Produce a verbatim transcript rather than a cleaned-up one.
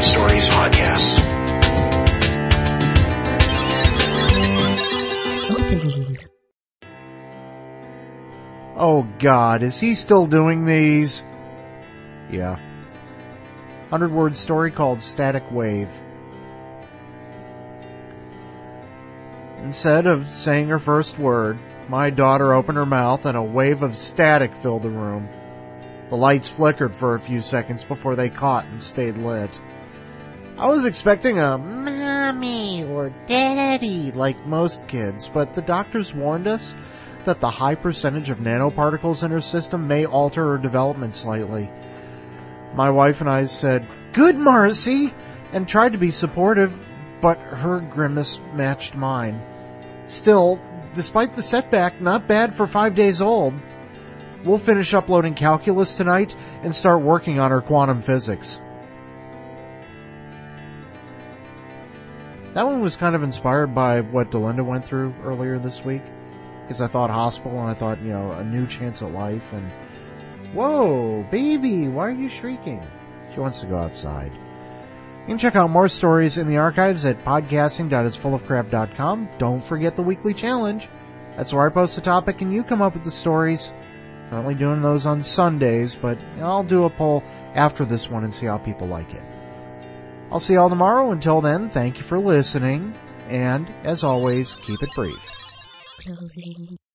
Stories podcast. Opening. Oh God, is he still doing these? Yeah. Hundred-word story called Static Wave. Instead of saying her first word, my daughter opened her mouth and a wave of static filled the room. The lights flickered for a few seconds before they caught and stayed lit. I was expecting a mommy or daddy like most kids, but the doctors warned us that the high percentage of nanoparticles in her system may alter her development slightly. My wife and I said, "Good, Marcy," and tried to be supportive, but her grimace matched mine. Still, despite the setback, not bad for five days old. We'll finish uploading calculus tonight and start working on her quantum physics. That one was kind of inspired by what Delinda went through earlier this week, because I thought hospital and I thought, you know, a new chance at life, and whoa, baby, why are you shrieking? She wants to go outside. You can check out more stories in the archives at podcasting dot is full of crap dot com. Don't forget the weekly challenge. That's where I post a topic and you come up with the stories. Currently doing those on Sundays, but I'll do a poll after this one and see how people like it. I'll see y'all tomorrow. Until then, thank you for listening, and as always, keep it brief. Closing.